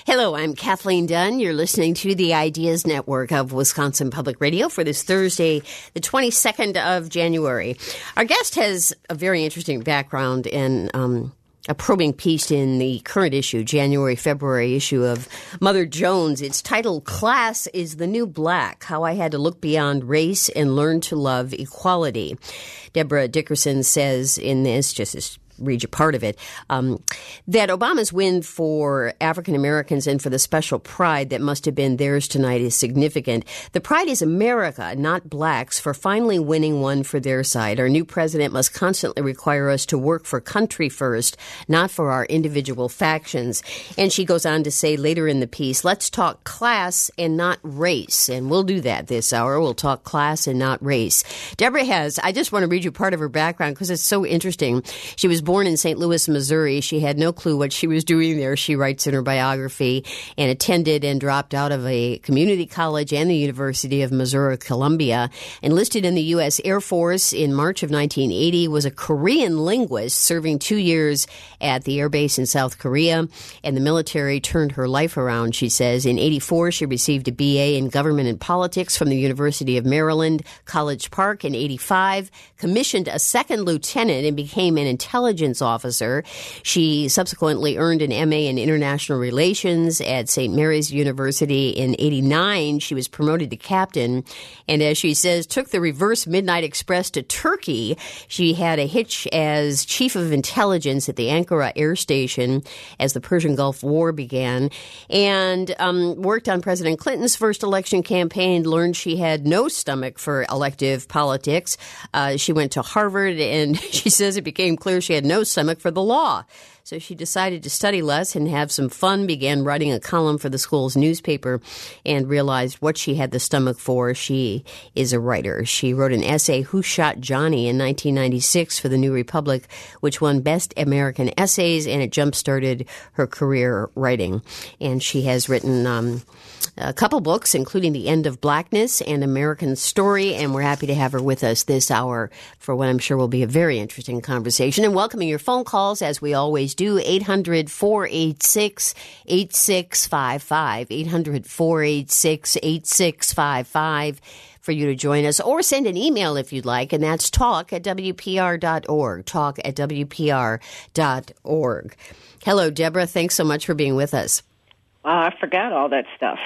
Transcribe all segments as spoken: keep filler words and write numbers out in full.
Hello, I'm Kathleen Dunn. You're listening to the Ideas Network of Wisconsin Public Radio for this Thursday, the twenty-second of January. Our guest has a very interesting background in um, a probing piece in the current issue, January, February issue of Mother Jones. It's titled, Class is the New Black, How I Had to Look Beyond Race and Learn to Love Equality. Deborah Dickerson says in this, just as read you part of it, um, that Obama's win for African Americans and for the special pride that must have been theirs tonight is significant. The pride is America, not blacks, for finally winning one for their side. Our new president must constantly require us to work for country first, not for our individual factions. And she goes on to say later in the piece, let's talk class and not race. And we'll do that this hour. We'll talk class and not race. Deborah has, I just want to read you part of her background because it's so interesting. She was born in Saint Louis, Missouri. She had no clue what she was doing there, she writes in her biography, and attended and dropped out of a community college and the University of Missouri Columbia. Enlisted in the U S Air Force in March of nineteen eighty, was a Korean linguist, serving two years at the air base in South Korea, and the military turned her life around, she says. In eighty-four, she received a B A in Government and Politics from the University of Maryland, College Park. In eighty-five, commissioned a second lieutenant and became an intelligence officer. She subsequently earned an M A in International Relations at Saint Mary's University. In eighty-nine, she was promoted to captain, and as she says, took the reverse Midnight Express to Turkey. She had a hitch as chief of intelligence at the Ankara Air Station as the Persian Gulf War began, and um, worked on President Clinton's first election campaign, learned she had no stomach for elective politics. Uh, she went to Harvard, and she says it became clear she had no stomach for the law. So she decided to study less and have some fun, began writing a column for the school's newspaper, and realized what she had the stomach for. She is a writer. She wrote an essay, Who Shot Johnny, in nineteen ninety-six for the New Republic, which won Best American Essays, and it jump-started her career writing. And she has written um, a couple books, including The End of Blackness and American Story, and we're happy to have her with us this hour for what I'm sure will be a very interesting conversation. And welcoming your phone calls, as we always do, eight hundred, four eight six, eight six five five, eight hundred, four eight six, eight six five five for you to join us, or send an email if you'd like, and that's talk at W P R dot org, talk at W P R dot org. Hello, Deborah. Thanks so much for being with us. Wow, I forgot all that stuff.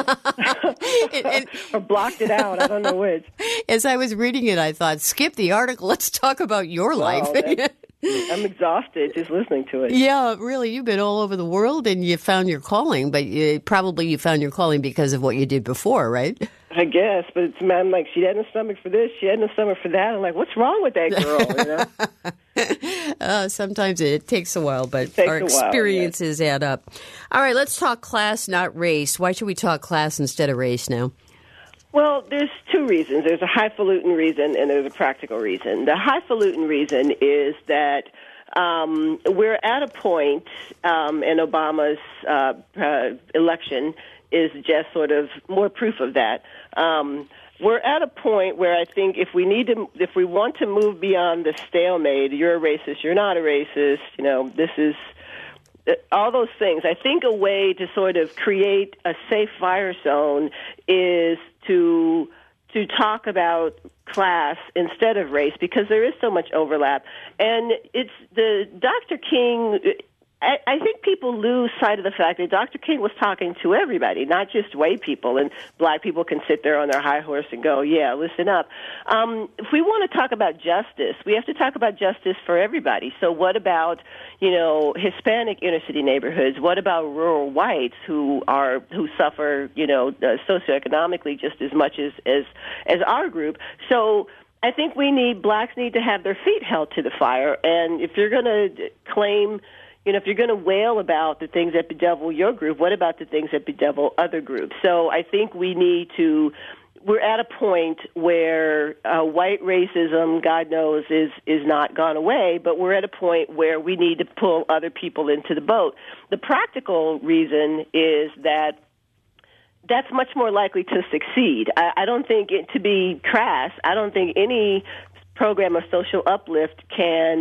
and, and, or blocked it out. I don't know which. As I was reading it, I thought, skip the article. Let's talk about your life. Wow, I'm exhausted just listening to it. Yeah, really. You've been all over the world and you found your calling, but you, probably you found your calling because of what you did before, right? I guess, but it's, I'm like, she had no stomach for this, she had no stomach for that. I'm like, what's wrong with that girl? You know? uh, sometimes it takes a while, but our experiences while, yes. add up. All right, let's talk class, not race. Why should we talk class instead of race now? Well, there's two reasons. There's a highfalutin reason and there's a practical reason. The highfalutin reason is that um, we're at a point, um, and Obama's uh, uh, election is just sort of more proof of that. Um, we're at a point where I think if we need to, if we want to move beyond the stalemate, you're a racist, you're not a racist, you know, this is all those things. I think a way to sort of create a safe fire zone is to to talk about class instead of race, because there is so much overlap. And it's the Doctor King. I, I think people lose sight of the fact that Doctor King was talking to everybody, not just white people, and black people can sit there on their high horse and go, yeah, listen up. Um, if we want to talk about justice, we have to talk about justice for everybody. So what about, you know, Hispanic inner city neighborhoods? What about rural whites who are who suffer, you know, uh, socioeconomically just as much as, as, as our group? So I think we need, blacks need to have their feet held to the fire, and if you're going to claim, you know, if you're going to wail about the things that bedevil your group, what about the things that bedevil other groups? So I think we need to, we're at a point where uh, white racism, God knows, is, is not gone away, but we're at a point where we need to pull other people into the boat. The practical reason is that that's much more likely to succeed. I, I don't think, it, to be crass, I don't think any program of social uplift can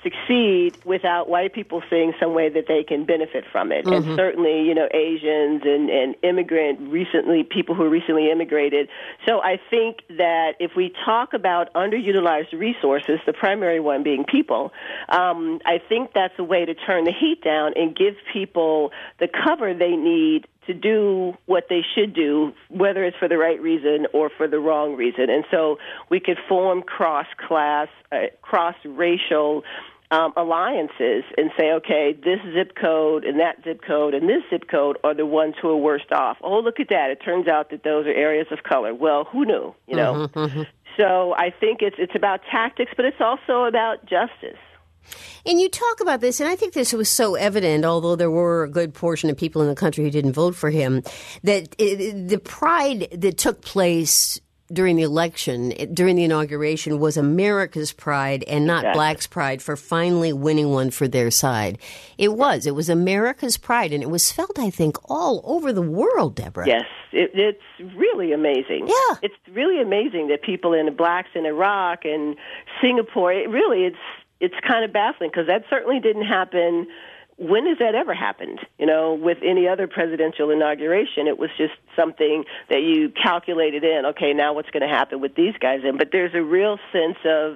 succeed without white people seeing some way that they can benefit from it. Mm-hmm. And certainly, you know, Asians and, and immigrant recently, people who recently immigrated. So I think that if we talk about underutilized resources, the primary one being people, um, I think that's a way to turn the heat down and give people the cover they need to do what they should do, whether it's for the right reason or for the wrong reason. And so we could form cross-class, uh, cross-racial um, alliances and say, okay, this zip code and that zip code and this zip code are the ones who are worst off. Oh, look at that. It turns out that those are areas of color. Well, who knew, you know? Mm-hmm, mm-hmm. So I think it's it's about tactics, but it's also about justice. And you talk about this, and I think this was so evident, although there were a good portion of people in the country who didn't vote for him, that it, the pride that took place during the election, during the inauguration, was America's pride and not exactly. blacks' pride for finally winning one for their side. It was. It was America's pride, and it was felt, I think, all over the world, Deborah. Yes, it, it's really amazing. Yeah. It's really amazing that people in blacks in Iraq and Singapore, it really, it's It's kind of baffling because that certainly didn't happen. When has that ever happened? You know, with any other presidential inauguration, it was just something that you calculated in. Okay, now what's going to happen with these guys in? But there's a real sense of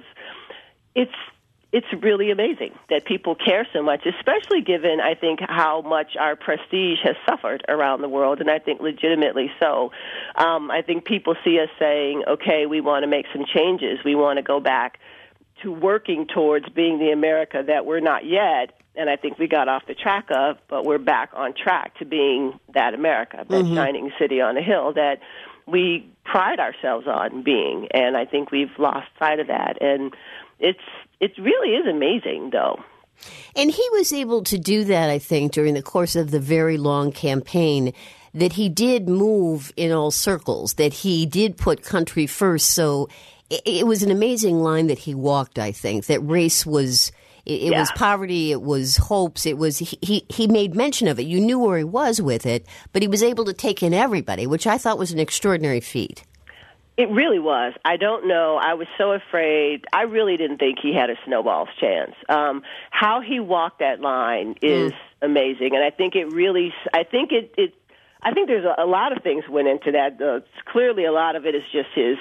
it's it's really amazing that people care so much, especially given, I think, how much our prestige has suffered around the world, and I think legitimately so. Um, I think people see us saying, okay, we want to make some changes. We want to go back to working towards being the America that we're not yet, and I think we got off the track of, but we're back on track to being that America, that mm-hmm. shining city on a hill that we pride ourselves on being, and I think we've lost sight of that. And it's it really is amazing, though. And he was able to do that, I think, during the course of the very long campaign, that he did move in all circles, that he did put country first, so it was an amazing line that he walked, I think, that race was, it, it yeah. was poverty, it was hopes, it was, he, he made mention of it. You knew where he was with it, but he was able to take in everybody, which I thought was an extraordinary feat. It really was. I don't know. I was so afraid. I really didn't think he had a snowball's chance. Um, how he walked that line is mm. amazing, and I think it really, I think it, it I think there's a, a lot of things went into that. Uh, clearly, a lot of it is just his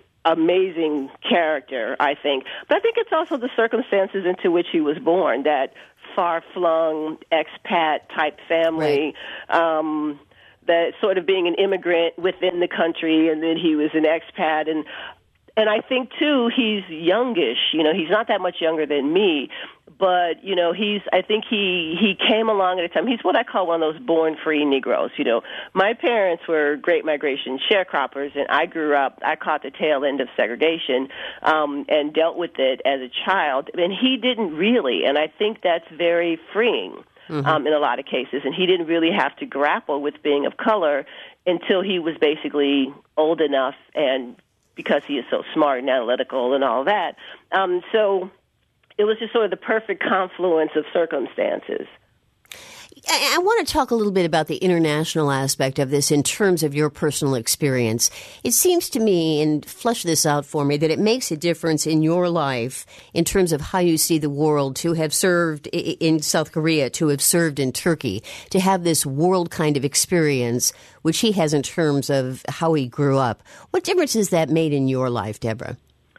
amazing character, I think. But I think it's also the circumstances into which he was born, that far-flung expat-type family, right. um, that sort of being an immigrant within the country, and then he was an expat. And and I think, too, he's youngish. You know, he's not that much younger than me. But, you know, he's, I think he, he came along at a time, he's what I call one of those born-free Negroes. You know, my parents were Great Migration sharecroppers, and I grew up, I caught the tail end of segregation um, and dealt with it as a child. And he didn't really, and I think that's very freeing mm-hmm. um, in a lot of cases. And he didn't really have to grapple with being of color until he was basically old enough, and because he is so smart and analytical and all that. Um, so... It was just sort of the perfect confluence of circumstances. I want to talk a little bit about the international aspect of this in terms of your personal experience. It seems to me, and flesh this out for me, that it makes a difference in your life in terms of how you see the world, to have served in South Korea, to have served in Turkey, to have this world kind of experience, which he has in terms of how he grew up. What difference has that made in your life, Deborah?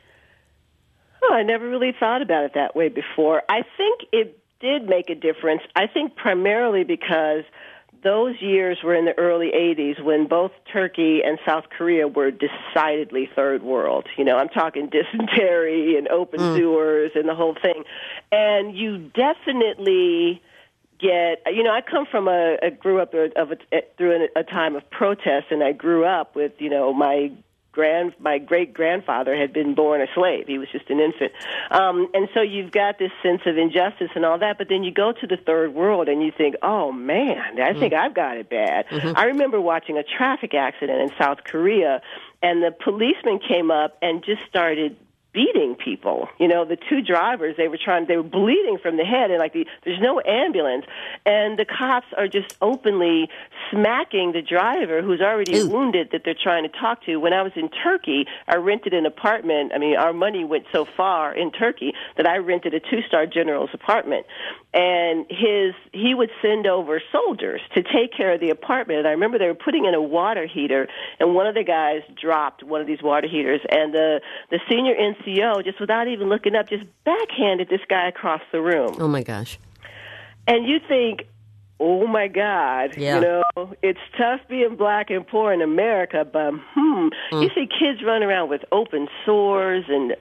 Oh, I never really thought about it that way before. I think it did make a difference. I think primarily because those years were in the early eighties when both Turkey and South Korea were decidedly third world. You know, I'm talking dysentery and open mm. sewers and the whole thing. And you definitely get, you know, I come from a, I grew up of a, through a, a time of protest, and I grew up with, you know, my Grand, my great-grandfather had been born a slave. He was just an infant. Um, and so you've got this sense of injustice and all that, but then you go to the third world and you think, oh, man, I think mm-hmm. I've got it bad. Mm-hmm. I remember watching a traffic accident in South Korea, and the policeman came up and just started beating people. You know, the two drivers, they were trying, they were bleeding from the head, and like the, there's no ambulance, and the cops are just openly smacking the driver who's already Ooh. wounded that they're trying to talk to. When I was in Turkey, I rented an apartment. I mean, our money went so far in Turkey that I rented a two-star general's apartment, and his he would send over soldiers to take care of the apartment. And I remember they were putting in a water heater, and one of the guys dropped one of these water heaters, and the the senior N C O, just without even looking up, just backhanded this guy across the room. Oh, my gosh. And you think, oh, my God, yeah. you know, it's tough being black and poor in America, but, hmm, mm. you see kids running around with open sores. And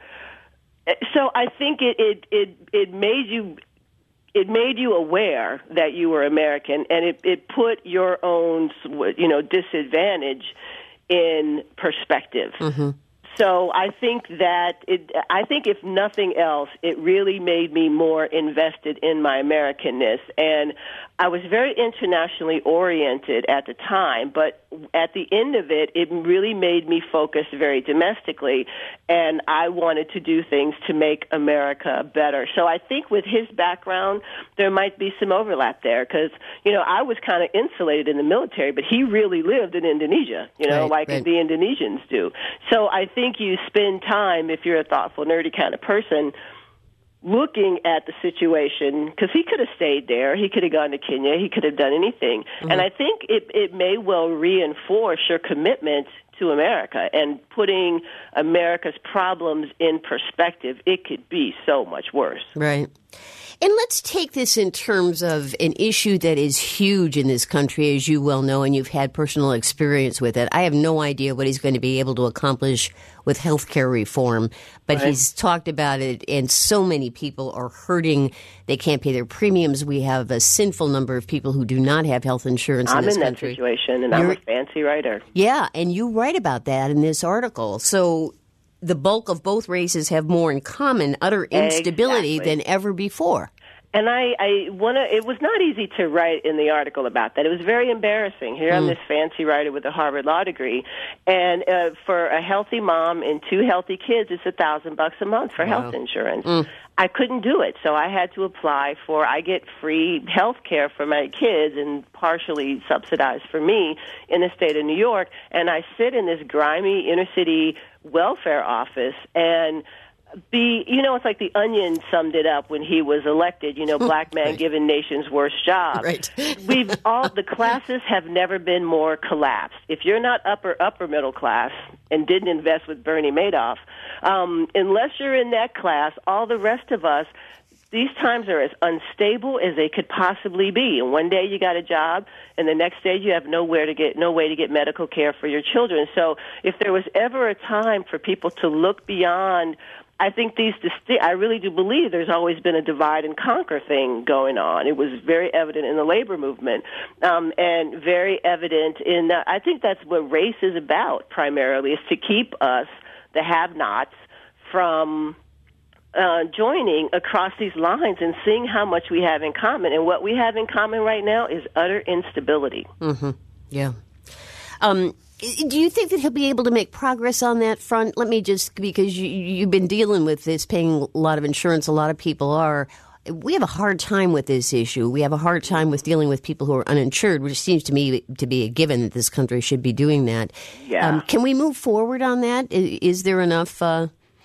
so I think it, it, it, it made you... It made you aware that you were American, and it, it put your own, you know, disadvantage in perspective. Mm-hmm. So I think that it, I think if nothing else, it really made me more invested in my Americanness. And I was very internationally oriented at the time, but at the end of it, it really made me focus very domestically, and I wanted to do things to make America better. So I think with his background, there might be some overlap there, because, you know, I was kind of insulated in the military, but he really lived in Indonesia, you know, right, like right. the Indonesians do. So I think you spend time, if you're a thoughtful, nerdy kind of person, looking at the situation, because he could have stayed there, he could have gone to Kenya, he could have done anything. Mm-hmm. And I think it, it may well reinforce your commitment to America and putting America's problems in perspective. It could be so much worse. Right. And let's take this in terms of an issue that is huge in this country, as you well know, and you've had personal experience with it. I have no idea what he's going to be able to accomplish with health care reform, but right. he's talked about it, and so many people are hurting. They can't pay their premiums. We have a sinful number of people who do not have health insurance I'm in this in country. I'm in that situation, and You're, I'm a fancy writer. Yeah, and you write about that in this article. So the bulk of both races have more in common, utter instability exactly. than ever before. And I, I want to, it was not easy to write in the article about that. It was very embarrassing. Here mm. I'm this fancy writer with a Harvard Law degree, and uh, for a healthy mom and two healthy kids, it's a thousand bucks a month for wow. health insurance. Mm. I couldn't do it, so I had to apply for, I get free health care for my kids and partially subsidized for me in the state of New York, and I sit in this grimy inner city welfare office, and The you know, it's like the Onion summed it up when he was elected. You know, black man right. given nation's worst job. Right. We've all the classes have never been more collapsed. If you're not upper upper middle class and didn't invest with Bernie Madoff, um, unless you're in that class, all the rest of us, these times are as unstable as they could possibly be. And one day you got a job, and the next day you have nowhere to get no way to get medical care for your children. So if there was ever a time for people to look beyond, I think these, I really do believe there's always been a divide and conquer thing going on. It was very evident in the labor movement, um, and very evident in, uh, I think that's what race is about primarily, is to keep us, the have-nots, from uh, joining across these lines and seeing how much we have in common. And what we have in common right now is utter instability. Mm-hmm. Yeah. Um Do you think that he'll be able to make progress on that front? Let me just, because you, you've been dealing with this, paying a lot of insurance, a lot of people are. We have a hard time with this issue. We have a hard time with dealing with people who are uninsured, which seems to me to be a given that this country should be doing that. Yeah. Um, can we move forward on that? Is, is there enough uh,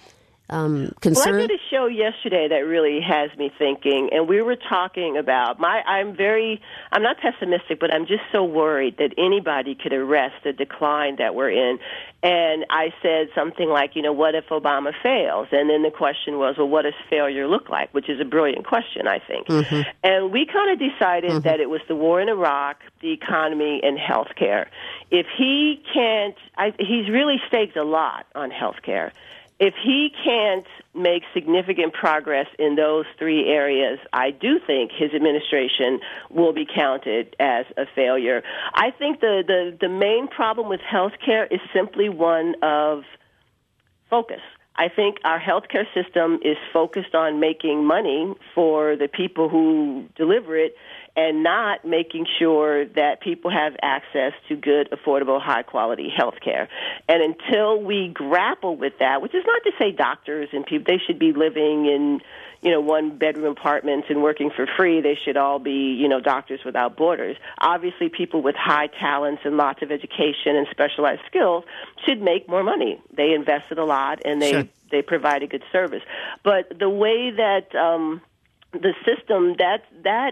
um, concern? Well, I did a show yesterday that really has me thinking, and we were talking about my. I'm very. I'm not pessimistic, but I'm just so worried that anybody could arrest the decline that we're in. And I said something like, you know, what if Obama fails? And then the question was, well, what does failure look like? Which is a brilliant question, I think. Mm-hmm. And we kind of decided mm-hmm. that it was the war in Iraq, the economy, and health care. If he can't, I, he's really staked a lot on health care. If he can't make significant progress in those three areas, I do think his administration will be counted as a failure. I think the, the, the main problem with health care is simply one of focus. I think our healthcare system is focused on making money for the people who deliver it, and not making sure that people have access to good, affordable, high-quality health care. And until we grapple with that, which is not to say doctors and people, they should be living in, you know, one-bedroom apartments and working for free. They should all be, you know, doctors without borders. Obviously, people with high talents and lots of education and specialized skills should make more money. They invested a lot, and they, sure. they provide a good service. But the way that um, the system, that that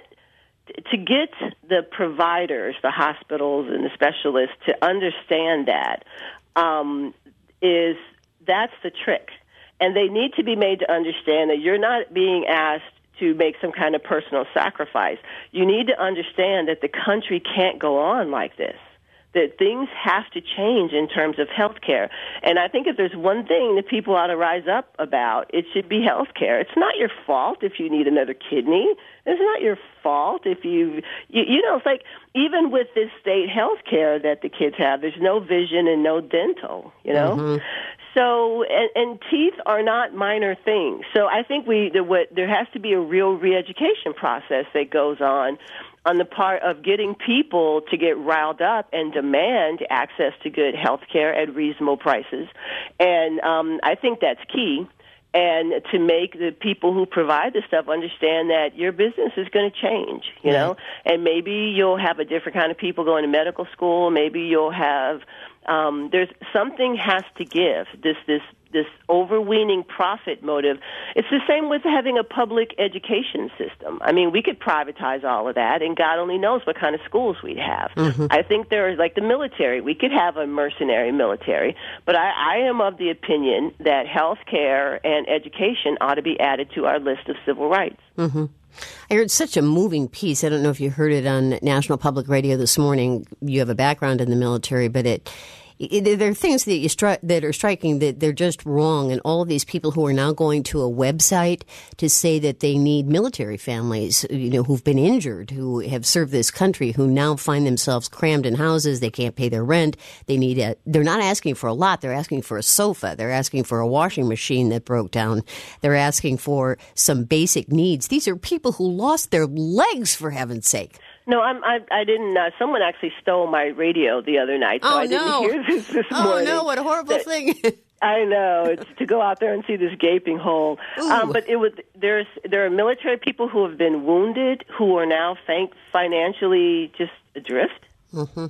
to get the providers, the hospitals and the specialists to understand that um, is that's the trick. And they need to be made to understand that you're not being asked to make some kind of personal sacrifice. You need to understand that the country can't go on like this, that things have to change in terms of health care. And I think if there's one thing that people ought to rise up about, it should be health care. It's not your fault if you need another kidney. It's not your fault if you, you, you know, it's like even with this state health care that the kids have, there's no vision and no dental, you know? Mm-hmm. So, and, and teeth are not minor things. So I think we there, what, there has to be a real re-education process that goes on on the part of getting people to get riled up and demand access to good health care at reasonable prices. And um, I think that's key. And to make the people who provide the stuff understand that your business is going to change, you mm-hmm. know, and maybe you'll have a different kind of people going to medical school. Maybe you'll have um, there's something has to give. This this this overweening profit motive. It's the same with having a public education system. I mean, we could privatize all of that, and God only knows what kind of schools we'd have. Mm-hmm. I think there is, like the military, we could have a mercenary military, but I, I am of the opinion that health care and education ought to be added to our list of civil rights. Mm-hmm. I heard such a moving piece. I don't know if you heard it on National Public Radio this morning. You have a background in the military, but it It, there are things that you stri- that are striking that they're just wrong, and all of these people who are now going to a website to say that they need military families, you know, who've been injured, who have served this country, who now find themselves crammed in houses, they can't pay their rent, they need a, they're not asking for a lot, they're asking for a sofa, they're asking for a washing machine that broke down, they're asking for some basic needs. These are people who lost their legs, for heaven's sake. No, I'm, I, I didn't. Uh, someone actually stole my radio the other night, so oh, I didn't no. hear this this oh, morning. Oh no! What a horrible that, thing! I know, it's to go out there and see this gaping hole. Um, but it was there's there are military people who have been wounded who are now thank, financially just adrift. Mm-hmm.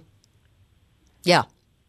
Yeah.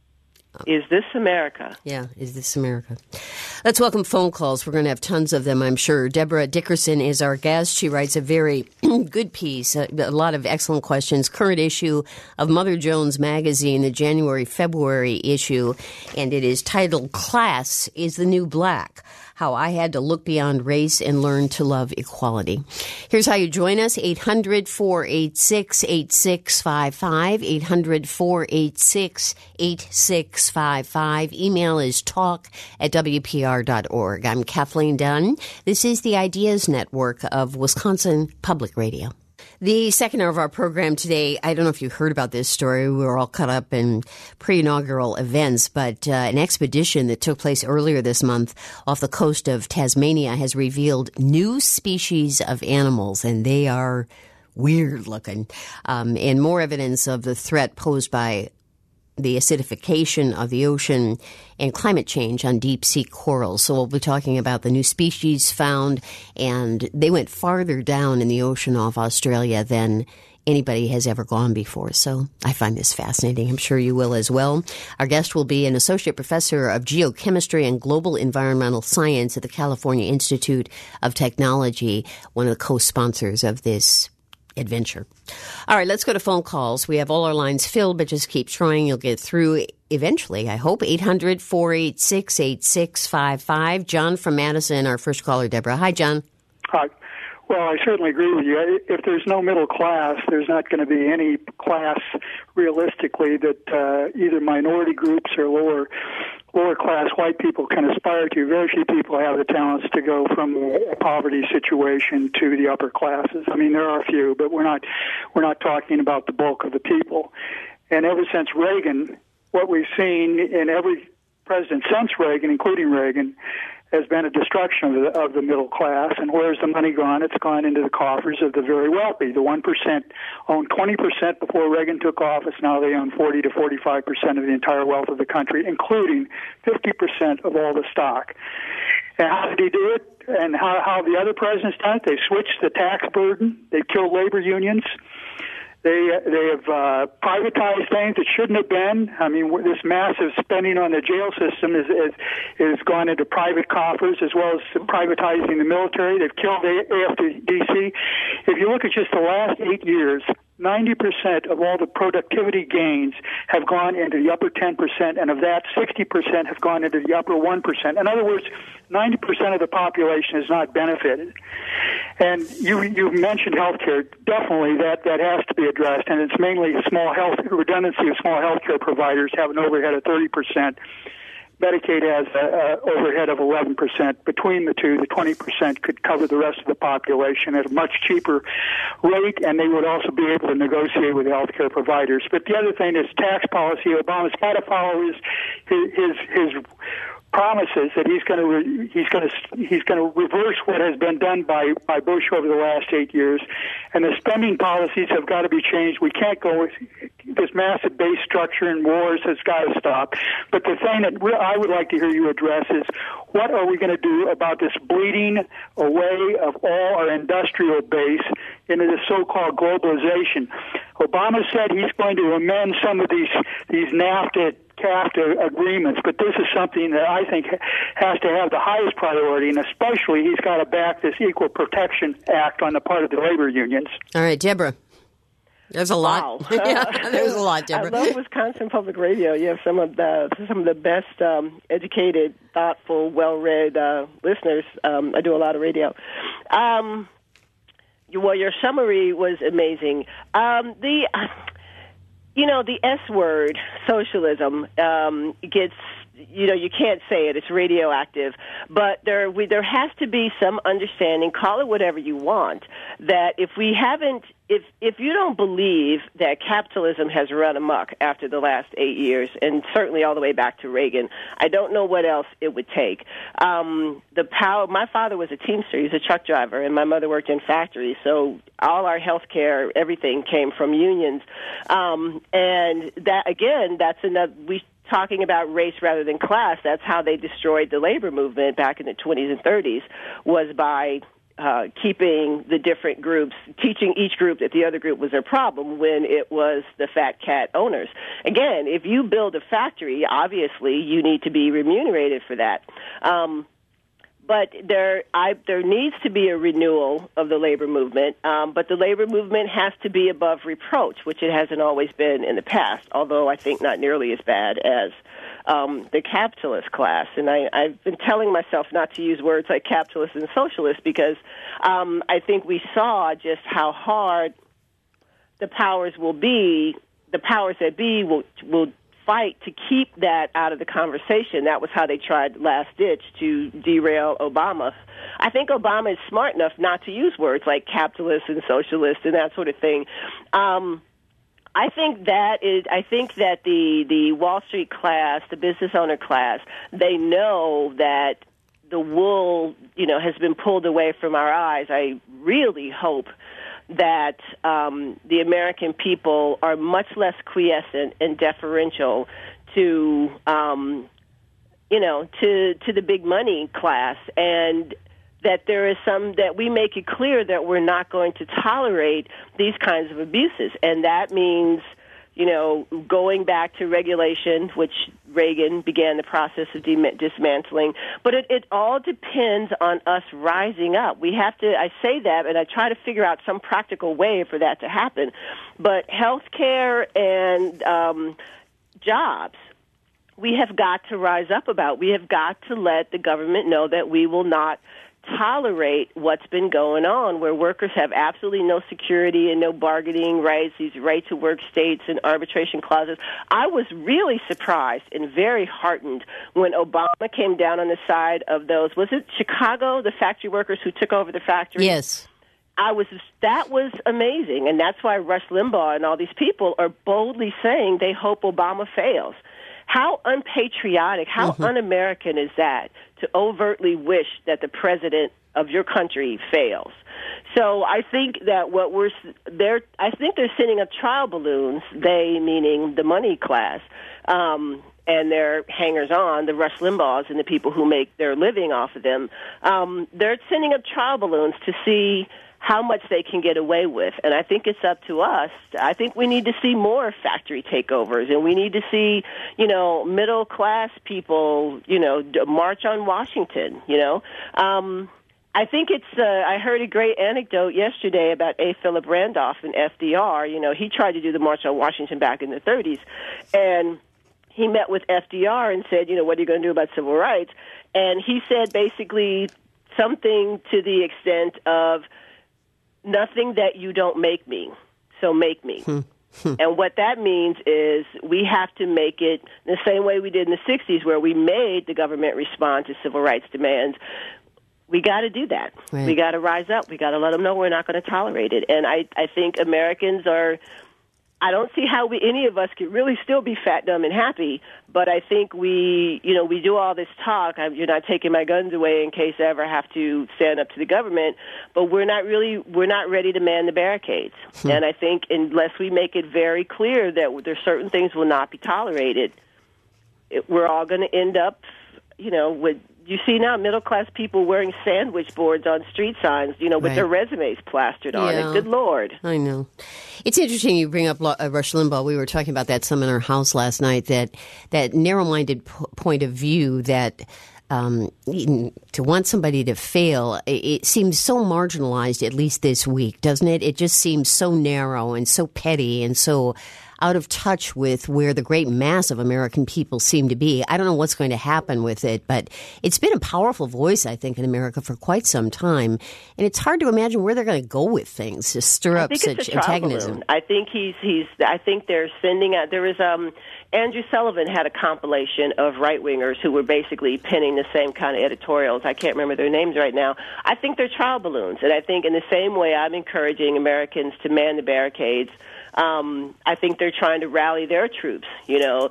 Is this America? Yeah, is this America? Let's welcome phone calls. We're going to have tons of them, I'm sure. Deborah Dickerson is our guest. She writes a very good piece, a, a lot of excellent questions. Current issue of Mother Jones Magazine, the January-February issue, and it is titled Class is the New Black: How I Had to Look Beyond Race and Learn to Love Equality. Here's how you join us, eight hundred, four eight six, eight six five five, eight hundred, four eight six, eight six five five. Email is talk at W P R dot org. I'm Kathleen Dunn. This is the Ideas Network of Wisconsin Public Radio. The second hour of our program today, I don't know if you heard about this story. We were all caught up in pre-inaugural events, but uh, an expedition that took place earlier this month off the coast of Tasmania has revealed new species of animals, and they are weird looking, um, and more evidence of the threat posed by the acidification of the ocean and climate change on deep-sea corals. So we'll be talking about the new species found, and they went farther down in the ocean off Australia than anybody has ever gone before. So I find this fascinating. I'm sure you will as well. Our guest will be an associate professor of geochemistry and global environmental science at the California Institute of Technology, one of the co-sponsors of this adventure. All right, let's go to phone calls. We have all our lines filled, but just keep trying. You'll get through eventually, I hope. eight hundred, four eight six, eight six five five. John from Madison, our first caller, Deborah. Hi, John. Hi. Well, I certainly agree with you. If there's no middle class, there's not going to be any class realistically that uh, either minority groups or lower lower class white people can aspire to. Very few people have the talents to go from a poverty situation to the upper classes. I mean, there are a few, but we're not we're not talking about the bulk of the people. And ever since Reagan, what we've seen in every president since Reagan, including Reagan, has been a destruction of the, of the middle class. And where's the money gone? It's gone into the coffers of the very wealthy. The one percent owned twenty percent before Reagan took office. Now they own forty to forty-five percent of the entire wealth of the country, including fifty percent of all the stock. And how did he do it? And how, how the other presidents done it? They switched the tax burden. They killed labor unions. They they have uh, privatized things that shouldn't have been. I mean, this massive spending on the jail system is is, is gone into private coffers, as well as privatizing the military. They've killed A F D C. If you look at just the last eight years, ninety percent of all the productivity gains have gone into the upper ten percent, and of that, sixty percent have gone into the upper one percent. In other words, ninety percent of the population has not benefited. And you you mentioned healthcare. Definitely that, that has to be addressed, and it's mainly small health redundancy of small healthcare providers have an overhead of thirty percent. Medicaid has an overhead of eleven percent. Between the two, the twenty percent could cover the rest of the population at a much cheaper rate, and they would also be able to negotiate with health care providers. But the other thing is tax policy. Obama's got to follow his his his promises that he's going to re, he's going to he's going to reverse what has been done by by Bush over the last eight years, and the spending policies have got to be changed. We can't go with this massive base structure and wars has got to stop. But the thing that I would like to hear you address is, what are we going to do about this bleeding away of all our industrial base into the so-called globalization? Obama said he's going to amend some of these these NAFTA CAFTA agreements, but this is something that I think has to have the highest priority, and especially he's got to back this Equal Protection Act on the part of the labor unions. All right, Deborah. There's a lot. Wow. yeah, there's a lot, Deborah. I love Wisconsin Public Radio. You have some of the some of the best um, educated, thoughtful, well-read uh, listeners. Um, I do a lot of radio. Um, well, your summary was amazing. Um, the uh, you know the S word, socialism, um, gets. You know, you can't say it. It's radioactive. But there we, there has to be some understanding, call it whatever you want, that if we haven't, if if you don't believe that capitalism has run amok after the last eight years, and certainly all the way back to Reagan, I don't know what else it would take. Um, the power. My father was a Teamster. He's a truck driver, and my mother worked in factories. So all our health care, everything came from unions. Um, and that, again, that's another, we talking about race rather than class, that's how they destroyed the labor movement back in the twenties and thirties, was by uh, keeping the different groups, teaching each group that the other group was their problem when it was the fat cat owners. Again, if you build a factory, obviously you need to be remunerated for that. Um, But there, I, there needs to be a renewal of the labor movement, um, but the labor movement has to be above reproach, which it hasn't always been in the past, although I think not nearly as bad as um, the capitalist class. And I, I've been telling myself not to use words like capitalist and socialist because um, I think we saw just how hard the powers will be, the powers that be will will fight to keep that out of the conversation. That was how they tried last ditch to derail Obama. I think Obama is smart enough not to use words like capitalist and socialist and that sort of thing. Um, I think that is. I think that the the Wall Street class, the business owner class, they know that the wool, you know, has been pulled away from our eyes. I really hope that um, the American people are much less quiescent and deferential to, um, you know, to to the big money class, and that there is some, that we make it clear that we're not going to tolerate these kinds of abuses, and that means, you know, going back to regulation, which Reagan began the process of dem- dismantling. But it, it all depends on us rising up. We have to, I say that, and I try to figure out some practical way for that to happen. But health care and um, jobs, we have got to rise up about. We have got to let the government know that we will not tolerate what's been going on, where workers have absolutely no security and no bargaining rights, these right-to-work states and arbitration clauses. I was really surprised and very heartened when Obama came down on the side of those, was it Chicago, the factory workers who took over the factory? Yes. I was, that was amazing, and that's why Rush Limbaugh and all these people are boldly saying they hope Obama fails. how unpatriotic, how mm-hmm. un-American is that to overtly wish that the president of your country fails? So I think that what we're they're I think they're sending up trial balloons. They meaning the money class. Um, and their hangers-on, the Rush Limbaughs and the people who make their living off of them, um, they're sending up trial balloons to see how much they can get away with. And I think it's up to us. I think we need to see more factory takeovers, and we need to see, you know, middle-class people, you know, march on Washington, you know. Um, I think it's, uh, I heard a great anecdote yesterday about A. Philip Randolph and F D R. You know, he tried to do the March on Washington back in the thirties, and he met with F D R and said, you know, what are you going to do about civil rights? And he said basically something to the extent of, nothing that you don't make me, so make me. Hmm. And what that means is we have to make it the same way we did in the sixties, where we made the government respond to civil rights demands. We got to do that. Right. We got to rise up. We got to let them know we're not going to tolerate it. And I, I think Americans are, I don't see how we, any of us could really still be fat, dumb, and happy, but I think we, you know, we do all this talk. I'm, you're not taking my guns away in case I ever have to stand up to the government, but we're not really, we're not ready to man the barricades. Hmm. And I think unless we make it very clear that there's certain things will not be tolerated, it, we're all going to end up, you know, with, you see now middle-class people wearing sandwich boards on street signs, you know, with right. their resumes plastered on yeah. it. Good Lord. I know. It's interesting you bring up uh, Rush Limbaugh. We were talking about that some in our house last night, that that narrow-minded p- point of view that um, to want somebody to fail, it, it seems so marginalized, at least this week, doesn't it? It just seems so narrow and so petty and so out of touch with where the great mass of American people seem to be. I don't know what's going to happen with it, but it's been a powerful voice, I think, in America for quite some time. And it's hard to imagine where they're going to go with things to stir up such antagonism. I think he's he's. I think they're sending out. There was um, Andrew Sullivan had a compilation of right wingers who were basically penning the same kind of editorials. I can't remember their names right now. I think they're trial balloons, and I think in the same way I'm encouraging Americans to man the barricades. Um, I think they're trying to rally their troops, you know,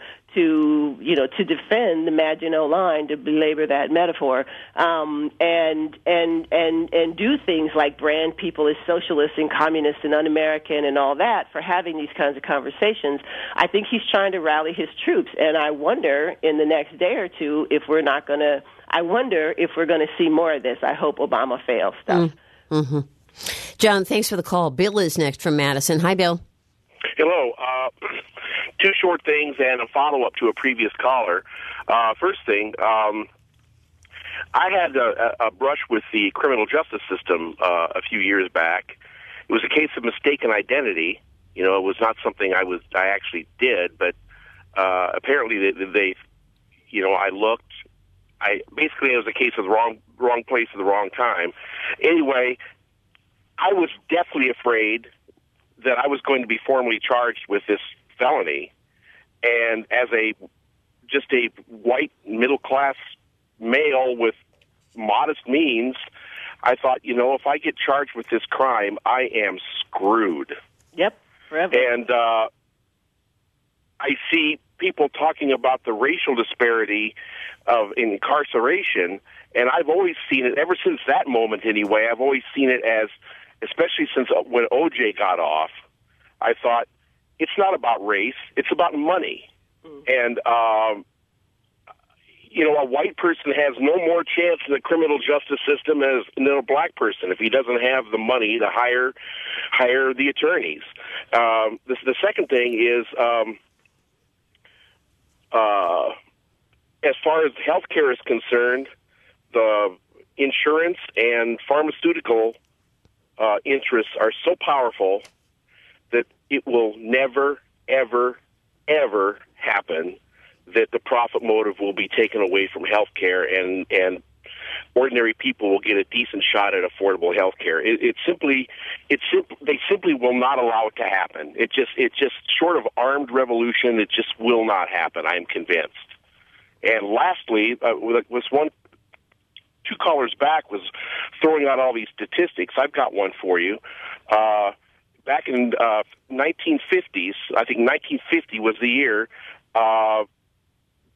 to you know to defend the Maginot Line, to belabor that metaphor, um, and and and and do things like brand people as socialists and communists and un-American and all that for having these kinds of conversations. I think he's trying to rally his troops, and I wonder in the next day or two if we're not going to. I wonder if we're going to see more of this. I hope Obama fails stuff. Mm-hmm. John, thanks for the call. Bill is next from Madison. Hi, Bill. Hello. Uh, two short things and a follow-up to a previous caller. Uh, first thing, um, I had a, a brush with the criminal justice system uh, a few years back. It was a case of mistaken identity. You know, it was not something I was I actually did, but uh, apparently they, they, you know, I looked. I basically it was a case of the wrong wrong place at the wrong time. Anyway, I was deathly afraid that I was going to be formally charged with this felony, and as a just a white middle-class male with modest means, I thought, you know, if I get charged with this crime, I am screwed. Yep, forever. And uh, I see people talking about the racial disparity of incarceration, and I've always seen it, ever since that moment anyway, I've always seen it as, especially since when O J got off, I thought, it's not about race, it's about money. Mm. And, um, you know, a white person has no more chance in the criminal justice system as than a black person if he doesn't have the money to hire hire the attorneys. Um, this, the second thing is, um, uh, as far as health care is concerned, the insurance and pharmaceutical uh, interests are so powerful that it will never, ever, ever happen that the profit motive will be taken away from health care and, and ordinary people will get a decent shot at affordable health care. It, it simply, it sim- they simply will not allow it to happen. It just, it just, short of armed revolution, it just will not happen, I'm convinced. And lastly, uh, was one, two callers back was throwing out all these statistics. I've got one for you. Uh, back in uh, nineteen fifties, I think nineteen fifty was the year, uh,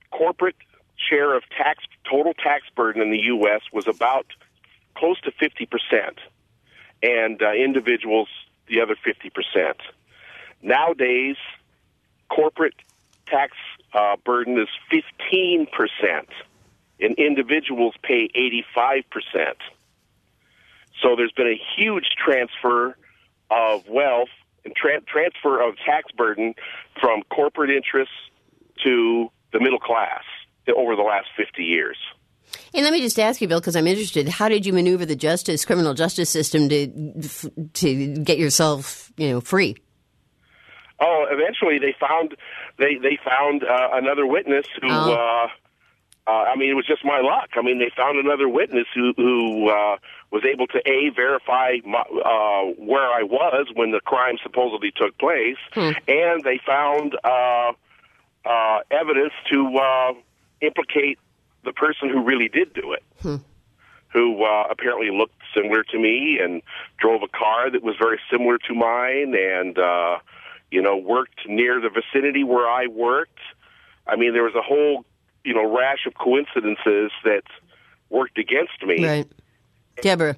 corporate share of tax total tax burden in the U S was about close to fifty percent, and uh, individuals the other fifty percent. Nowadays, corporate tax uh, burden is fifteen percent, and individuals pay eighty-five percent. So there's been a huge transfer of wealth and tra- transfer of tax burden from corporate interests to the middle class over the last fifty years. And let me just ask you, Bill, because I'm interested, how did you maneuver the justice, criminal justice system to to get yourself, you know, free? Oh, eventually they found they they found uh, another witness who. Oh. Uh, uh, I mean, it was just my luck. I mean, they found another witness who who uh, was able to a verify my, uh, where I was when the crime supposedly took place, hmm. and they found uh, uh, evidence to uh, implicate the person who really did do it, hmm. who uh, apparently looked similar to me and drove a car that was very similar to mine, and uh, you know, worked near the vicinity where I worked. I mean, there was a whole, you know, rash of coincidences that worked against me. Right. Deborah.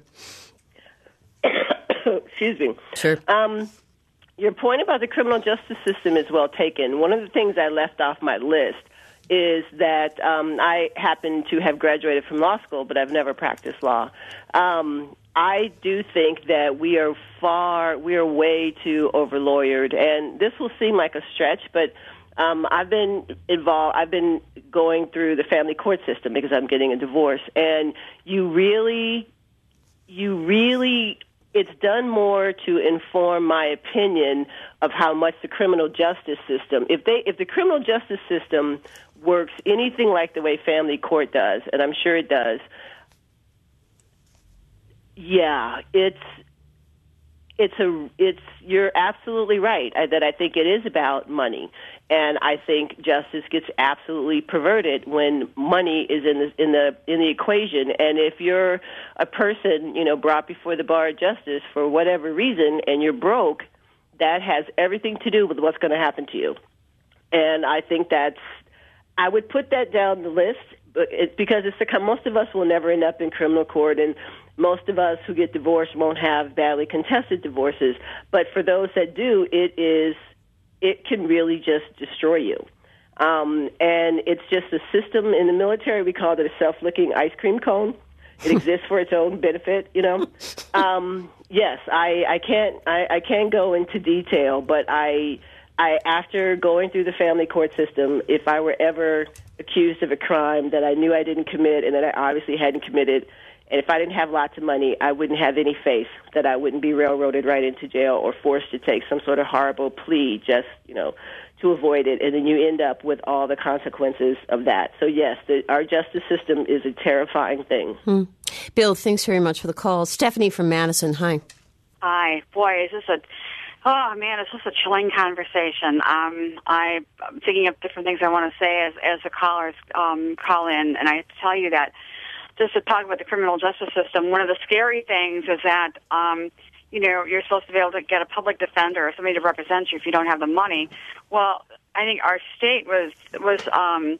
Excuse me. Sure. Um, your point about the criminal justice system is well taken. One of the things I left off my list is that um, I happen to have graduated from law school, but I've never practiced law. Um, I do think that we are far, we are way too over-lawyered, and this will seem like a stretch, but um, I've been involved, I've been going through the family court system because I'm getting a divorce, and you really, you really, it's done more to inform my opinion of how much the criminal justice system, if they, if the criminal justice system works anything like the way family court does, and I'm sure it does, yeah, it's it's a it's you're absolutely right that I think it is about money, and I think justice gets absolutely perverted when money is in the in the in the equation. And if you're a person, you know, brought before the bar of justice for whatever reason, and you're broke, that has everything to do with what's going to happen to you. And I think that's I would put that down the list, but it's because it's the most of us will never end up in criminal court, and most of us who get divorced won't have badly contested divorces. But for those that do, it is it can really just destroy you. Um, and it's just a system in the military. We call it a self-licking ice cream cone. It exists for its own benefit, you know. Um, yes, I, I can't I, I can't go into detail, but I. I, after going through the family court system, if I were ever accused of a crime that I knew I didn't commit and that I obviously hadn't committed, and if I didn't have lots of money, I wouldn't have any faith that I wouldn't be railroaded right into jail or forced to take some sort of horrible plea just, you know, to avoid it. And then you end up with all the consequences of that. So, yes, the, our justice system is a terrifying thing. Hmm. Bill, thanks very much for the call. Stephanie from Madison, hi. Hi. Boy, is this a... Oh, man, it's just a chilling conversation. Um, I, I'm thinking of different things I want to say as, as the callers um, call in, and I have to tell you that just to talk about the criminal justice system, one of the scary things is that, um, you know, you're supposed to be able to get a public defender or somebody to represent you if you don't have the money. Well, I think our state was was um,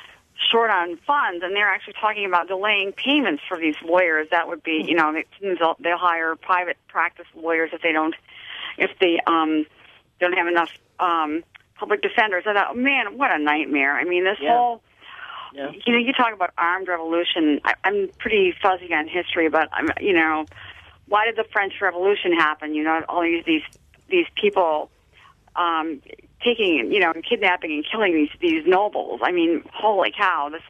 short on funds, and they're actually talking about delaying payments for these lawyers. That would be, you know, they'll, they'll hire private practice lawyers if they don't if they um, don't have enough um, public defenders. I thought, oh, man, what a nightmare. I mean, this yeah. whole, yeah. you know, you talk about armed revolution. I, I'm pretty fuzzy on history, but, I'm, you know, why did the French Revolution happen? You know, all these these, these people um, taking, you know, kidnapping and killing these, these nobles. I mean, holy cow, this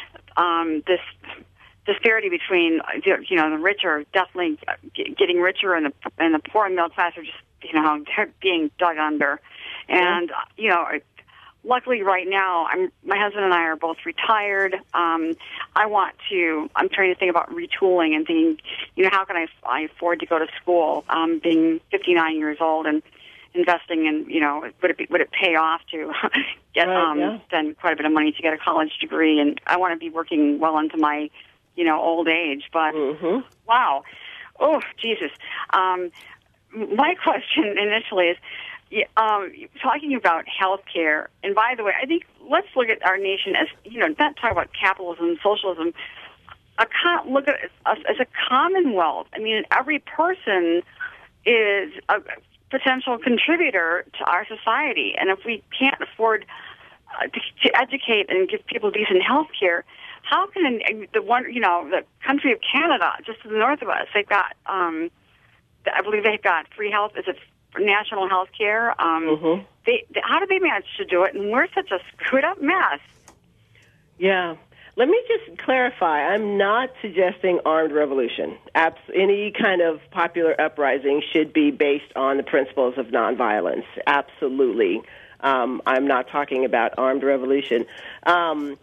um, this... disparity between, you know, the rich are definitely getting richer, and the and the poor and middle class are just, you know, they're being dug under. And yeah. you know, luckily right now, I'm my husband and I are both retired. Um, I want to. I'm trying to think about retooling and thinking, you know, how can I, I afford to go to school? Um, being fifty-nine years old and investing in, you know, would it be, would it pay off to get right, um yeah. spend quite a bit of money to get a college degree? And I want to be working well into my, you know, old age, but mm-hmm. wow. Oh, Jesus. Um, my question initially is, yeah, um, talking about health care, and by the way, I think let's look at our nation as, you know, not talk about capitalism and socialism, a com- look at us as a commonwealth. I mean, every person is a potential contributor to our society, and if we can't afford uh, to, to educate and give people decent health care, how can the one, you know, the country of Canada, just to the north of us, they've got, um, I believe they've got free health, is it national health care? Um, mm-hmm. they, they, how do they manage to do it? And we're such a screwed up mess. Yeah. Let me just clarify. I'm not suggesting armed revolution. Abs- any kind of popular uprising should be based on the principles of nonviolence. Absolutely. Um, I'm not talking about armed revolution. Um,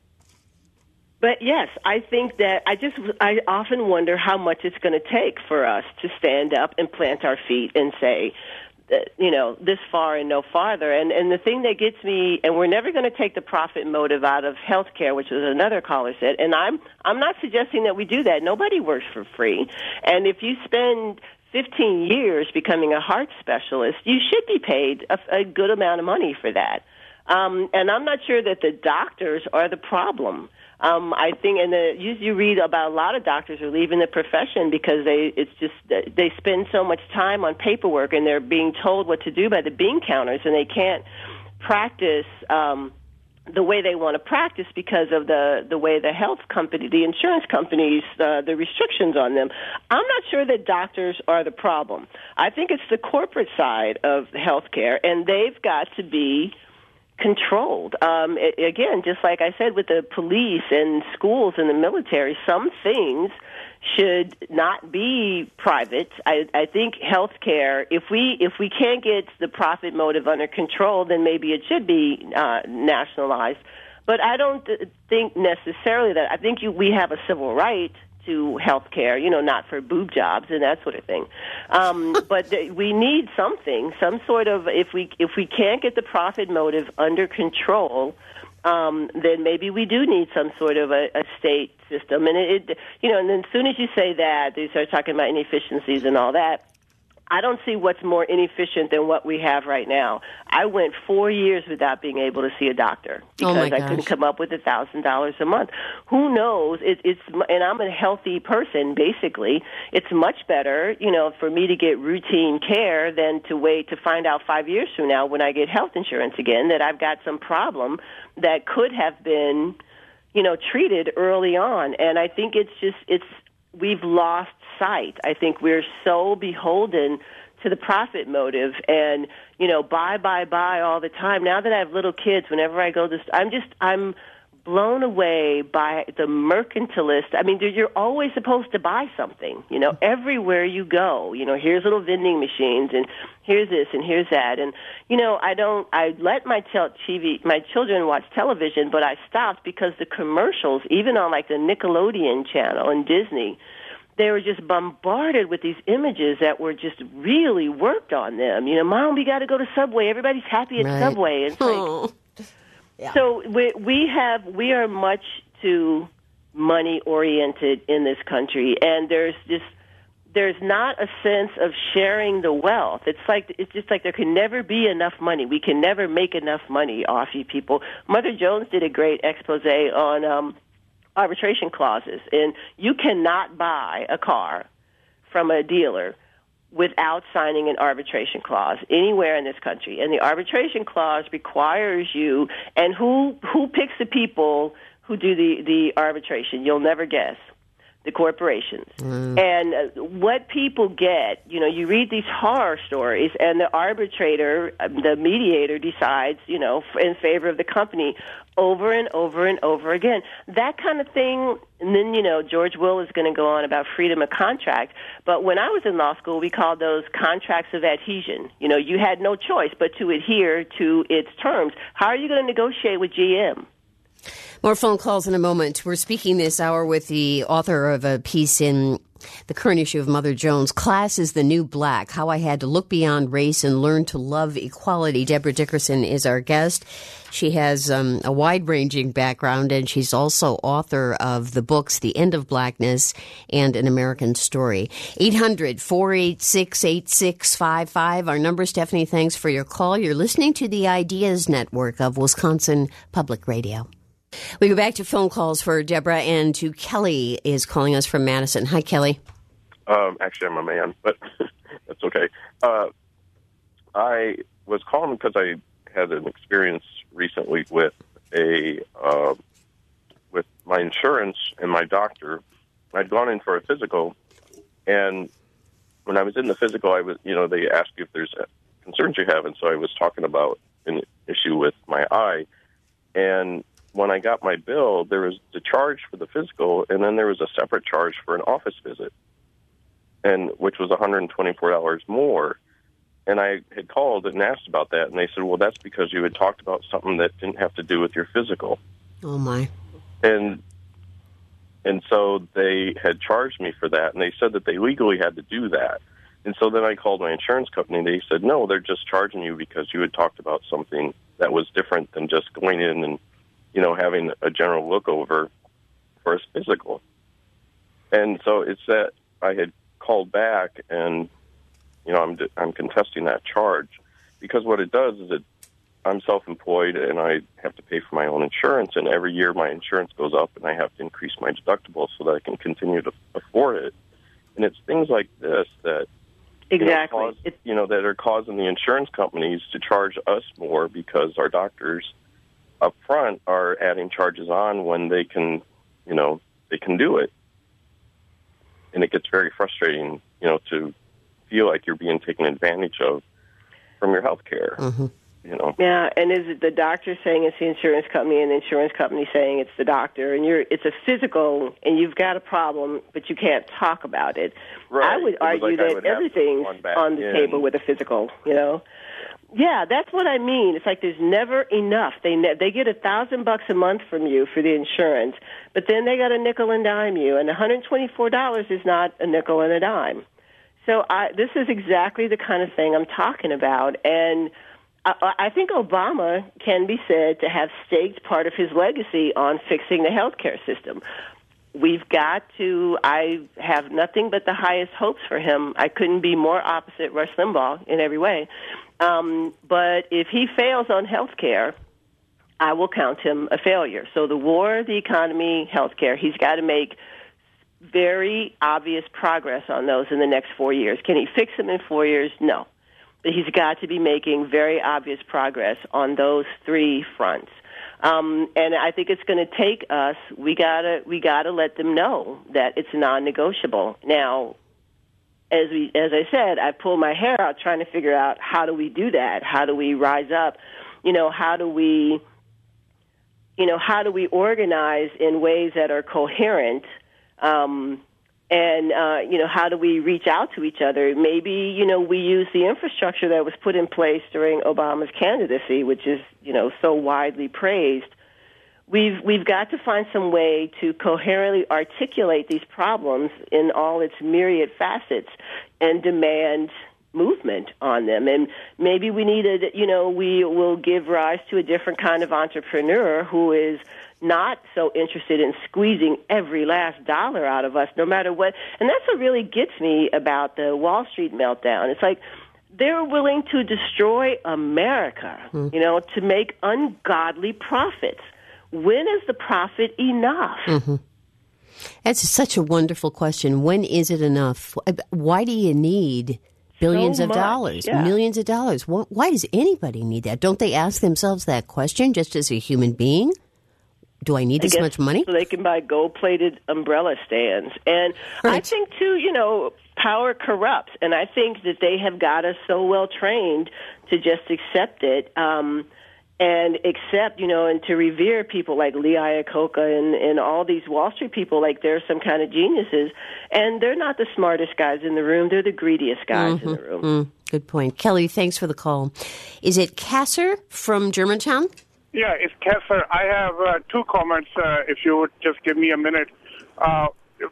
but yes, I think that I just I often wonder how much it's going to take for us to stand up and plant our feet and say, you know, this far and no farther. And and the thing that gets me, and we're never going to take the profit motive out of healthcare, which was another caller said, and I'm I'm not suggesting that we do that. Nobody works for free. And if you spend fifteen years becoming a heart specialist, you should be paid a, a good amount of money for that. Um, and I'm not sure that the doctors are the problem. Um, I think, and the, you, you read about a lot of doctors are leaving the profession because they it's just they spend so much time on paperwork and they're being told what to do by the bean counters, and they can't practice um, the way they want to practice because of the the way the health company, the insurance companies, uh, the restrictions on them. I'm not sure that doctors are the problem. I think it's the corporate side of healthcare, and they've got to be controlled. Um, it, again, just like I said with the police and schools and the military, some things should not be private. I, I think healthcare, if we if we can't get the profit motive under control, then maybe it should be uh, nationalized. But I don't th- think necessarily that. I think you, we have a civil right to health care, you know, not for boob jobs and that sort of thing. Um, but th- we need something, some sort of, if we if we can't get the profit motive under control, um, then maybe we do need some sort of a, a state system. And, it, it, you know, and then as soon as you say that, they start talking about inefficiencies and all that. I don't see what's more inefficient than what we have right now. I went four years without being able to see a doctor because oh I couldn't come up with a thousand dollars a month. Who knows? It, it's and I'm a healthy person. Basically, it's much better, you know, for me to get routine care than to wait to find out five years from now when I get health insurance again that I've got some problem that could have been, you know, treated early on. And I think it's just it's we've lost sight. I think we're so beholden to the profit motive and, you know, buy, buy, buy all the time. Now that I have little kids, whenever I go to, I'm just, I'm blown away by the mercantilist. I mean, you're always supposed to buy something, you know, everywhere you go. You know, here's little vending machines and here's this and here's that. And, you know, I don't, I let my tel- T V, my children watch television, but I stopped because the commercials, even on like the Nickelodeon channel and Disney, they were just bombarded with these images that were just really worked on them. You know, Mom, we got to go to Subway. Everybody's happy at right. Subway. It's oh. like, yeah. So we we have we are much too money oriented in this country, and there's just there's not a sense of sharing the wealth. It's like it's just like there can never be enough money. We can never make enough money off you people. Mother Jones did a great expose on Um, arbitration clauses, and you cannot buy a car from a dealer without signing an arbitration clause anywhere in this country. And the arbitration clause requires you, and who who picks the people who do the, the arbitration? You'll never guess. The corporations. Mm. And uh, what people get, you know, you read these horror stories, and the arbitrator, the mediator decides, you know, in favor of the company over and over and over again. That kind of thing, and then, you know, George Will is going to go on about freedom of contract, but when I was in law school, we called those contracts of adhesion. You know, you had no choice but to adhere to its terms. How are you going to negotiate with G M? More phone calls in a moment. We're speaking this hour with the author of a piece in The current issue of Mother Jones, Class is the New Black, How I Had to Look Beyond Race and Learn to Love Equality. Deborah Dickerson is our guest. She has um, a wide-ranging background, and she's also author of the books The End of Blackness and An American Story. eight hundred, four eight six, eight six five five. Our number, Stephanie, thanks for your call. You're listening to the Ideas Network of Wisconsin Public Radio. We go back to phone calls for Deborah, and to Kelly is calling us from Madison. Hi, Kelly. Um, actually, I'm a man, but that's okay. Uh, I was calling because I had an experience recently with a uh, with my insurance and my doctor. I'd gone in for a physical, and when I was in the physical, I was, you know, they ask you if there's concerns you have, and so I was talking about an issue with my eye, and when I got my bill, there was the charge for the physical, and then there was a separate charge for an office visit, and which was one hundred twenty-four dollars more. And I had called and asked about that, and they said, well, that's because you had talked about something that didn't have to do with your physical. Oh, my. And and so they had charged me for that, and they said that they legally had to do that. And so then I called my insurance company, and they said, no, they're just charging you because you had talked about something that was different than just going in and, you know, having a general look over for a physical. And so it's that I had called back, and, you know, I'm I'm contesting that charge, because what it does is it, I'm self-employed, and I have to pay for my own insurance, and every year my insurance goes up, and I have to increase my deductible so that I can continue to afford it. And it's things like this that, exactly, you know, cause, you know, that are causing the insurance companies to charge us more, because our doctors up front are adding charges on when they can, you know, they can do it. And it gets very frustrating, you know, to feel like you're being taken advantage of from your health care, mm-hmm. you know. Yeah, and is it the doctor saying it's the insurance company, and the insurance company saying it's the doctor, and you're it's a physical, and you've got a problem, but you can't talk about it. Right. I would argue like that would everything's on the in. table with a physical, you know. Yeah, that's what I mean. It's like there's never enough. They ne- they get a thousand bucks a month from you for the insurance, but then they got to nickel and dime you, and one hundred twenty-four dollars is not a nickel and a dime. So I, this is exactly the kind of thing I'm talking about, and I, I think Obama can be said to have staked part of his legacy on fixing the healthcare system. We've got to, I have nothing but the highest hopes for him. I couldn't be more opposite Rush Limbaugh in every way. Um, but if he fails on health care, I will count him a failure. So the war, the economy, health care, he's got to make very obvious progress on those in the next four years. Can he fix them in four years? No. But he's got to be making very obvious progress on those three fronts. Um, and I think it's going to take us, we gotta, we gotta let them know that it's non-negotiable. Now, as we, as I said, I pulled my hair out trying to figure out how do we do that? How do we rise up? You know, how do we, you know, how do we organize in ways that are coherent? Um, and, uh, you know, how do we reach out to each other? Maybe, you know, we use the infrastructure that was put in place during Obama's candidacy, which is, you know, so widely praised. We've we've got to find some way to coherently articulate these problems in all its myriad facets and demand movement on them. And maybe we need a, you know, we will give rise to a different kind of entrepreneur who is not so interested in squeezing every last dollar out of us, no matter what. And that's what really gets me about the Wall Street meltdown. It's like they're willing to destroy America, mm. you know, to make ungodly profits. When is the profit enough? Mm-hmm. That's such a wonderful question. When is it enough? Why do you need billions so of much, dollars, yeah. millions of dollars? Why does anybody need that? Don't they ask themselves that question just as a human being? Do I need I this much money? So they can buy gold-plated umbrella stands. And right. I think, too, you know, power corrupts. And I think that they have got us so well trained to just accept it um, and accept, you know, and to revere people like Lee Iacocca and, and all these Wall Street people like they're some kind of geniuses. And they're not the smartest guys in the room. They're the greediest guys mm-hmm. in the room. Mm. Good point. Kelly, thanks for the call. Is it Kasser from Germantown? Yeah, it's Kessler. I have uh, two comments, uh, if you would just give me a minute. Uh,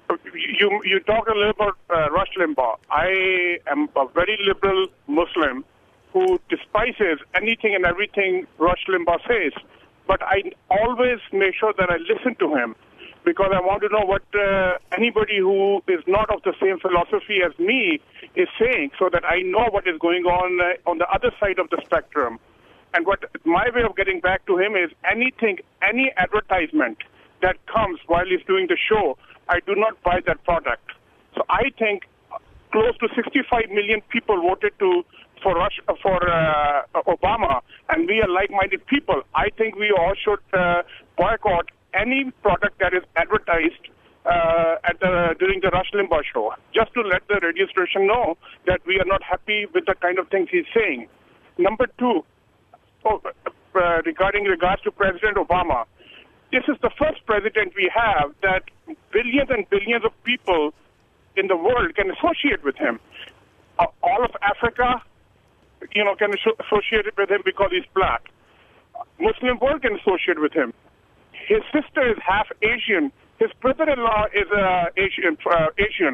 you you talk a little about uh, Rush Limbaugh. I am a very liberal Muslim who despises anything and everything Rush Limbaugh says, but I always make sure that I listen to him because I want to know what uh, anybody who is not of the same philosophy as me is saying, so that I know what is going on uh, on the other side of the spectrum. And what my way of getting back to him is anything, any advertisement that comes while he's doing the show, I do not buy that product. So I think close to sixty-five million people voted to for Rush, for uh, Obama, and we are like-minded people. I think we all should uh, boycott any product that is advertised uh, at the, during the Rush Limbaugh show, just to let the radio station know that we are not happy with the kind of things he's saying. Number two, oh, uh, regarding regards to President Obama, this is the first president we have that billions and billions of people in the world can associate with him. Uh, all of Africa, you know, can associate with him because he's black. Muslim world can associate with him. His sister is half Asian. His brother-in-law is uh, Asian. Uh, Asian.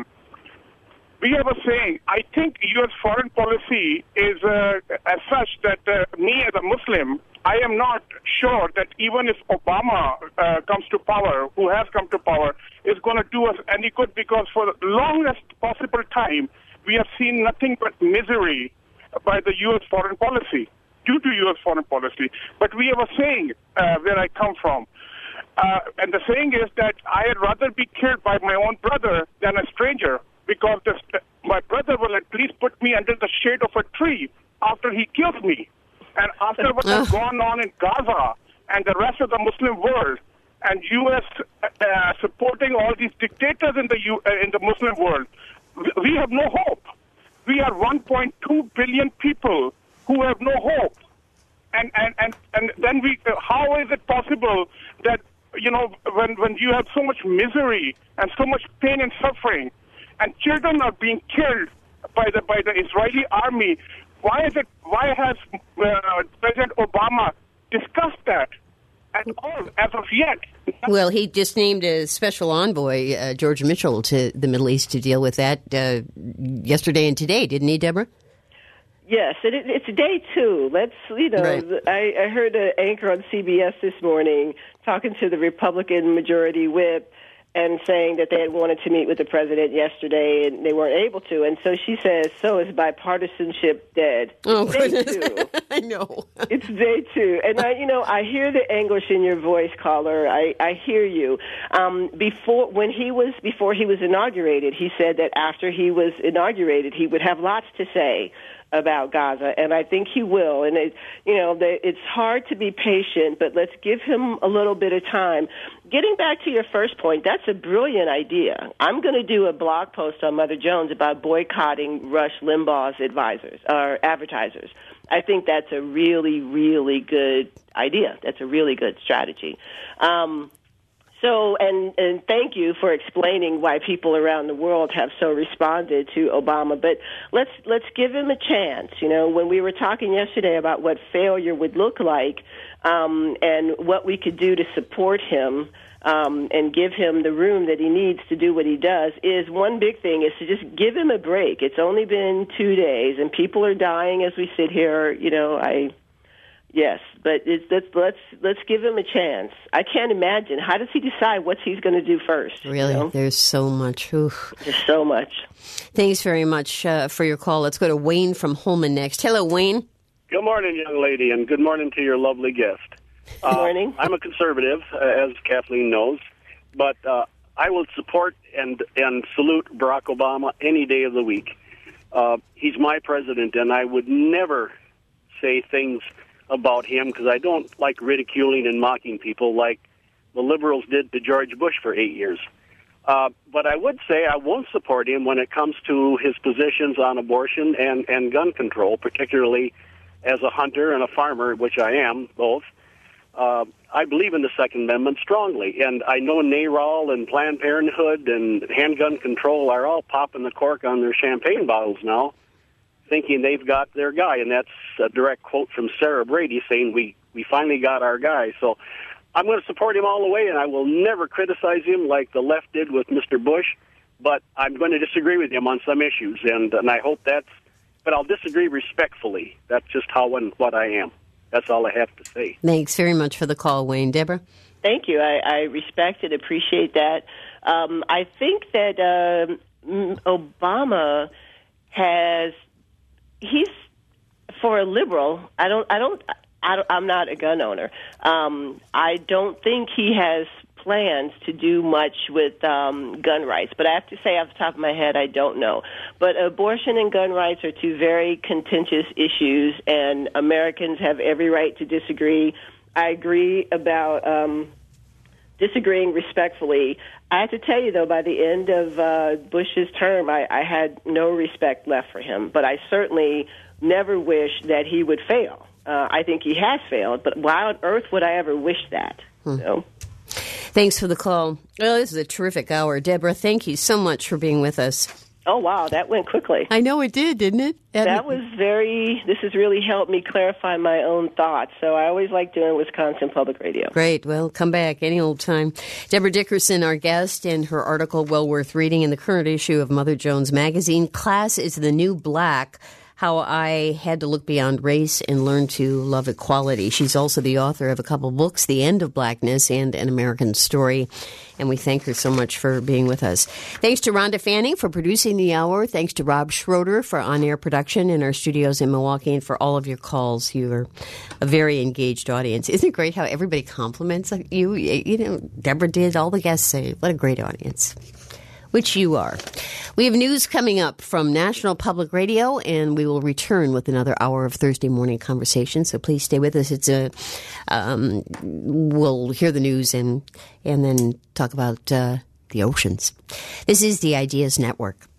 We have a saying, I think U S foreign policy is uh, as such that uh, me as a Muslim, I am not sure that even if Obama uh, comes to power, who has come to power, is going to do us any good, because for the longest possible time, we have seen nothing but misery by the U S foreign policy, due to U S foreign policy. But we have a saying uh, where I come from. Uh, and the saying is that I'd rather be killed by my own brother than a stranger, because this, my brother will at least put me under the shade of a tree after he kills me. And after what has gone on in Gaza and the rest of the Muslim world, and U S uh, supporting all these dictators in the U- uh, in the Muslim world, we have no hope. We are one point two billion people who have no hope. And and, and, and then we, uh, how is it possible that, you know, when, when you have so much misery and so much pain and suffering, and children are being killed by the by the Israeli army, why is it? Why has uh, President Obama discussed that at all as of yet? Well, he just named a special envoy, uh, George Mitchell, to the Middle East to deal with that uh, yesterday and today, didn't he, Deborah? Yes, it, it's day two. Let's, you know, right. I, I heard an anchor on C B S this morning talking to the Republican majority whip and saying that they had wanted to meet with the president yesterday and they weren't able to. And so she says, so is bipartisanship dead? Oh, day goodness. two. I know. It's day two. And, I, you know, I hear the anguish in your voice, caller. I, I hear you. Um, before when he was before he was inaugurated, he said that after he was inaugurated, he would have lots to say about Gaza, and I think he will. And, it, you know, the, it's hard to be patient, but let's give him a little bit of time. Getting back to your first point, that's a brilliant idea. I'm going to do a blog post on Mother Jones about boycotting Rush Limbaugh's advisors or advertisers. I think that's a really, really good idea. That's a really good strategy. Um, So, and, and thank you for explaining why people around the world have so responded to Obama. But let's let's give him a chance. You know, when we were talking yesterday about what failure would look like um, and what we could do to support him um, and give him the room that he needs to do what he does, is one big thing is to just give him a break. It's only been two days, and people are dying as we sit here. You know, I... Yes, but it's, let's let's let's give him a chance. I can't imagine. How does he decide what he's going to do first? Really, you know? There's so much. Oof. There's so much. Thanks very much uh, for your call. Let's go to Wayne from Holman next. Hello, Wayne. Good morning, young lady, and good morning to your lovely guest. Good morning. Uh, I'm a conservative, uh, as Kathleen knows, but uh, I will support and and salute Barack Obama any day of the week. Uh, he's my president, and I would never say things about him because I don't like ridiculing and mocking people like the liberals did to George Bush for eight years. Uh, but I would say I won't support him when it comes to his positions on abortion and, and gun control, particularly as a hunter and a farmer, which I am, both. Uh, I believe in the Second Amendment strongly, and I know NARAL and Planned Parenthood and handgun control are all popping the cork on their champagne bottles now, thinking they've got their guy, and that's a direct quote from Sarah Brady saying we, we finally got our guy. So I'm going to support him all the way, and I will never criticize him like the left did with Mister Bush. But I'm going to disagree with him on some issues, and and I hope that's. But I'll disagree respectfully. That's just how and what I am. That's all I have to say. Thanks very much for the call, Wayne. Deborah? Thank you. I, I respect and appreciate that. Um, I think that uh, Obama has, he's, for a liberal, I don't, I don't, I don't I'm not a gun owner. Um, I don't think he has plans to do much with um, gun rights. But I have to say off the top of my head, I don't know. But abortion and gun rights are two very contentious issues, and Americans have every right to disagree. I agree about um, disagreeing respectfully. I have to tell you, though, by the end of uh, Bush's term, I, I had no respect left for him. But I certainly never wish that he would fail. Uh, I think he has failed, but why on earth would I ever wish that? Hmm. You know? Thanks for the call. Well, this is a terrific hour. Deborah, thank you so much for being with us. Oh, wow, that went quickly. I know it did, didn't it? And that was very, this has really helped me clarify my own thoughts. So I always like doing Wisconsin Public Radio. Great. Well, come back any old time. Deborah Dickerson, our guest, and her article, well worth reading, in the current issue of Mother Jones Magazine, Class is the New Black: How I Had to Look Beyond Race and Learn to Love Equality. She's also the author of a couple books, The End of Blackness and An American Story. And we thank her so much for being with us. Thanks to Rhonda Fanning for producing the hour. Thanks to Rob Schroeder for on-air production in our studios in Milwaukee, and for all of your calls. You are a very engaged audience. Isn't it great how everybody compliments you? You know, Deborah did. All the guests say, what a great audience. Which you are. We have news coming up from National Public Radio, and we will return with another hour of Thursday morning conversation. So please stay with us. It's a um, we'll hear the news and and then talk about uh, the oceans. This is the Ideas Network.